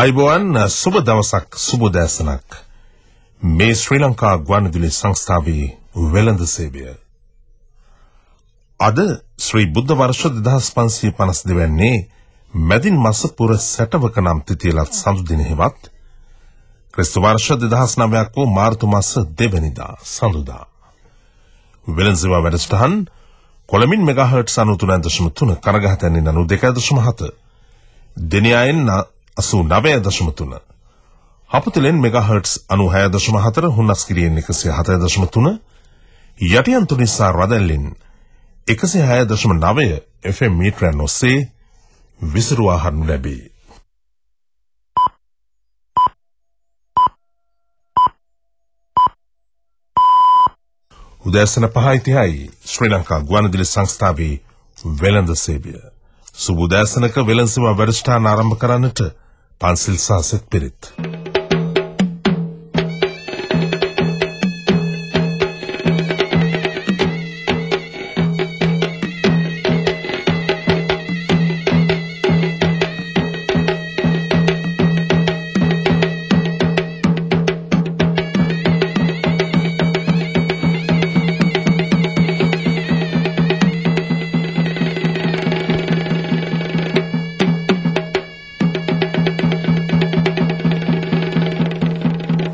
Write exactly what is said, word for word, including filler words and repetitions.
ආයුබෝවන් සුබ දවසක් සුබ දැසනක් මේ ශ්‍රී ලංකා ගුවන්විදුලි සංස්ථාවේ වෙළඳ සේවය අද ශ්‍රී බුද්ධ වර්ෂ දෙදහස් පන්සිය පනස් දෙක වෙන්නේ මැදින් මස පුර සැටවක නම් තිතියලත් සඳු දින හෙවත් ක්‍රිස්තු වර්ෂ දෙදහස් නවයක් වූ මාර්තු මාස දෙවැනිදා සඳුදා වෙළඳ සේවා වැඩසටහන් කොළඹින් මෙගාහර්ට්ස් අනූතුනයි දශම තුන කරගහතැන්නේ නවය දශම හත දෙනියායෙන් අසූ නවය දශම තුන හපුතලෙන් මෙගාහර්ට්ස් අනූහය දශම හතර හුන්නස්කිරියෙන් එකසිය හතයි දශම තුන යටියන්තු නිසා රදැල්ලෙන් එකසිය හය දශම නවය එෆ් එම් මීටරයන් ඔස්සේ විසිරුවා හරිනු ලැබේ. උදෑසන පහයි තිහයි ශ්‍රී ලංකා ගුවන්විදුලි සංස්ථාවේ වෙළඳ සේවය. සුබ උදෑසනක වෙළඳ සේවා වැඩසටහන ආරම්භ කරන්නට පන්සිල් සාසෙත් පිරිත්.